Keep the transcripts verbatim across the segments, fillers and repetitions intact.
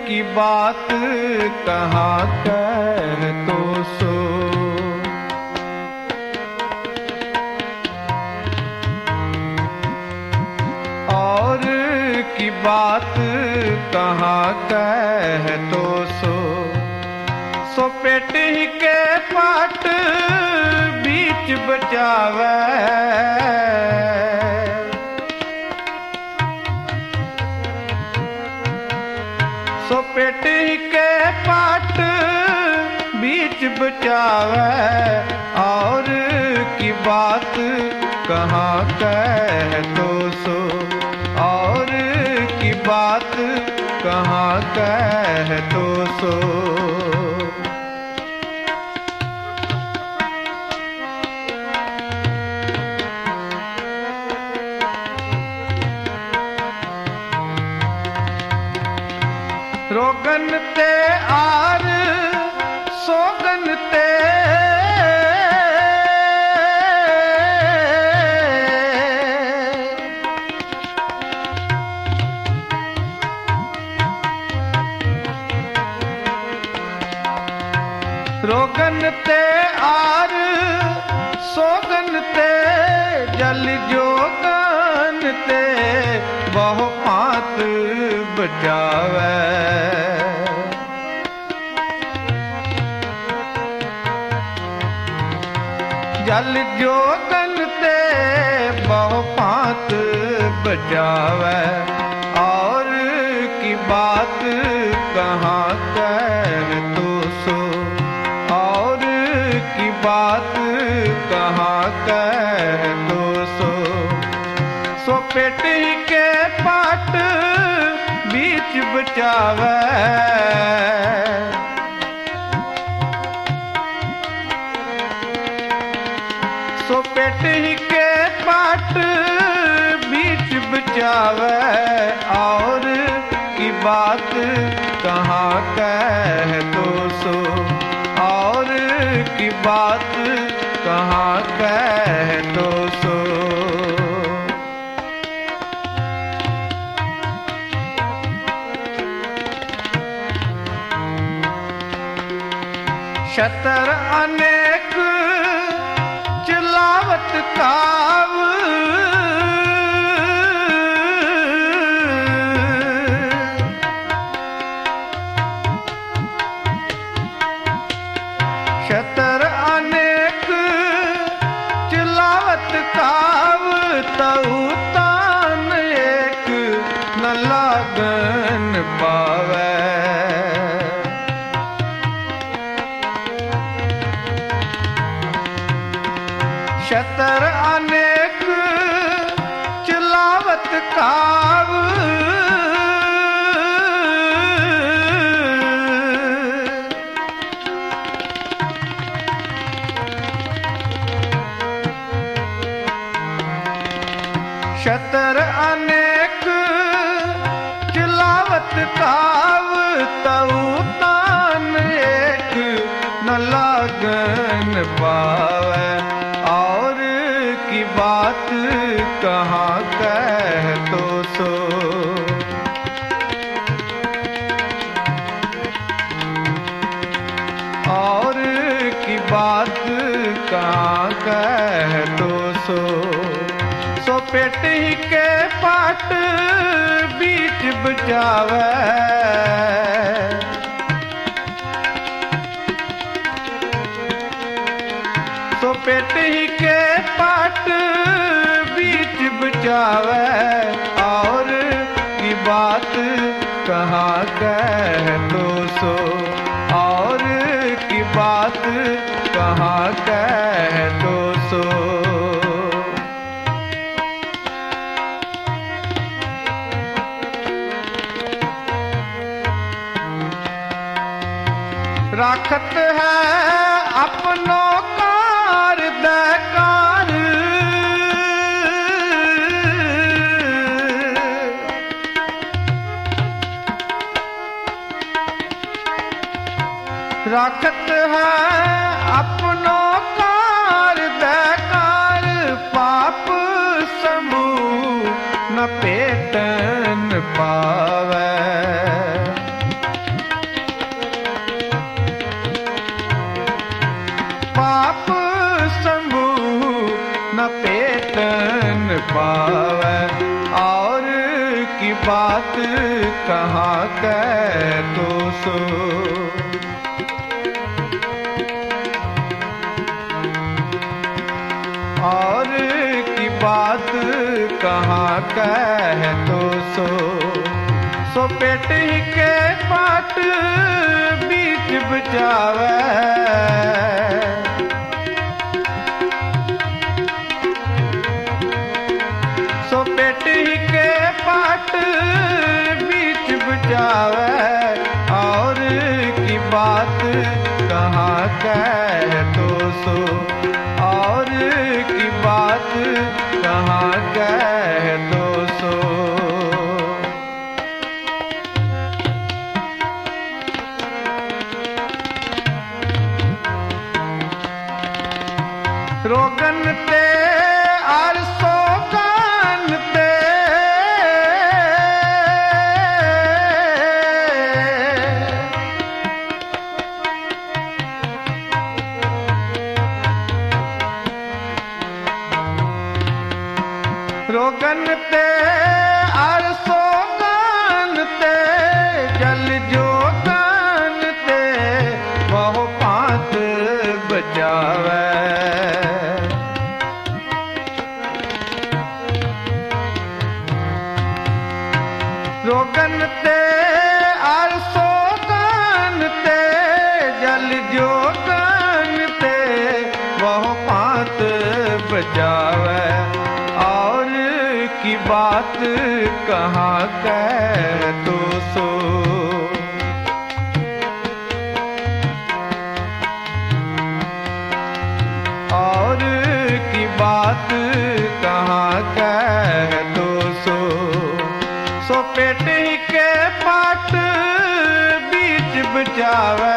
की बात कहाँ कह तो सो। और की बात कहाँ कह तो सो। सो पेट ही के पाट बीच बचावे। सो पेट ही के पाट बीच बचावे। और की बात कहाँ कह तो सो। और की बात कहाँ कह तो सो। रोगन ते आर सोगन ते। रोगन ते आर सोगन ते। जल जोगन ते बहु पात बचावे। जल जोगन ते बहु पात बचावे। और की बात कहाँ कह तो सो। और की बात कहाँ कह तो सो। सो पेट ही के पाट बीच बचावे। सो पेट ही के पाट बीच बचावे। और की बात कहाँ कह तो सो। और की बात कहाँ कह तो सो। शतर अनेक चिलावत काव। शतर अनेक चिलावत काव। तऊ तान एक न लागन पावे। शतर अनेक चिलावत काव। शतर अनेक चिलावत काव। तऊ तान एक न लागन पावे। और की बात कहाँ कह तो सो। और की बात कहाँ कह तो सो। सो पेट ही के पाट बीच बचावे। सो पेट ही के पाट बीच बचावे। और की बात कहाँ कह तो सो। और की बात कहाँ कह तो सो। राखत है अपनों कार दैकार। राखत है अपनों कार दैकार। पाप समूह न पेटन पावे। पावे, और की बात कहाँ कह तो सो। और की बात कहाँ कह तो सो। सो पेट ही के पाट बीच बचावे, सो पेट ही के पाट बीच बचावे, और की बात कहाँ कह तो सो। और की बात कहाँ कह तो सो। रोगन ते आर सोगन ते, रोगन ते आर सोगन ते, जल जोगन ते बहु पात बचावे। रोगन ते आर सोगन ते, जल जोगन ते बहु पात बचावे, और की बात कहाँ कह तो सो। और की बात कहाँ कह तो सो। सो पेट ही के पाट बीच बचावे,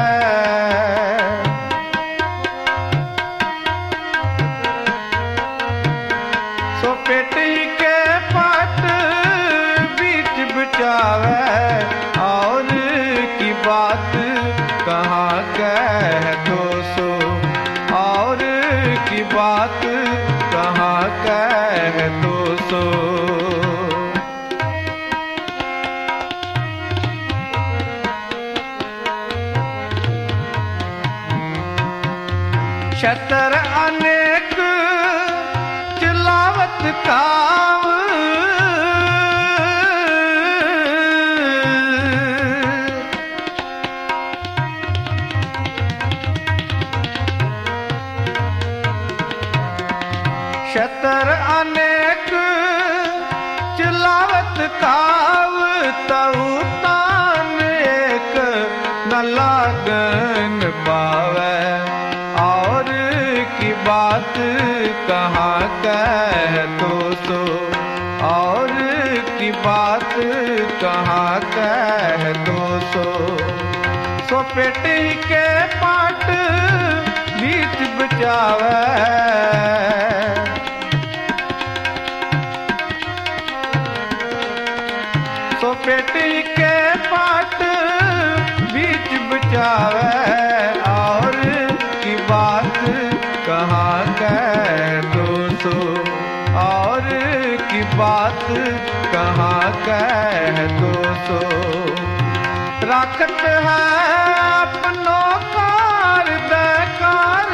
सो पेट ही के पाट बीच बचावे, और की बात कहाँ कह तो सो। और की बात कहाँ कह तो सो। छतर अनेक चिलावत काव, छतर अनेक चिलावत काव, तऊ तान एक न लागन पावे, और की बात कहाँ कह तो सो। और की बात कहाँ कह तो सो। सो पेट ही के पाट बीच बचावे, सो पेट ही के पाट बीच बचावे, और की बात कहाँ कह तो सो। और की बात कहाँ कह तो सो। राखत है अपनो कार बेकार,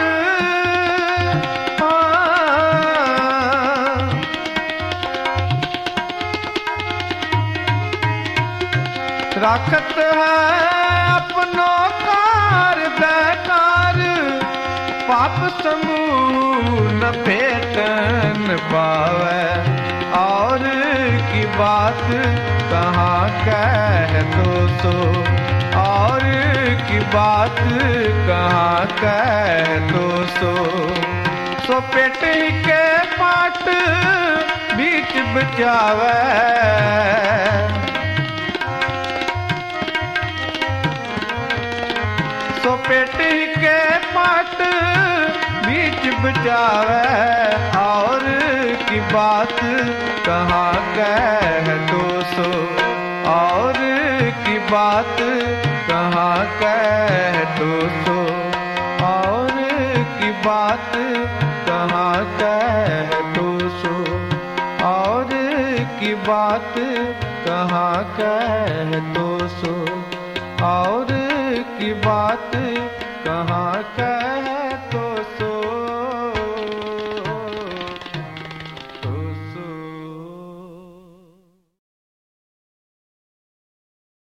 राखत है अपनो कार बेकार, पाप समूह न फेटन पावे, और की बात कहाँ कह तो सो। और की बात कहाँ कह तो सो। सो पेट ही के पाट बीच बचावे, सो पेट ही के पाट बीच बचावे, और की बात कहाँ कह तो सो। और की बात कहाँ कह तो सो। और की बात कहाँ कह तो सो। की बात कहाँ कह तो सो, और की बात कहाँ कह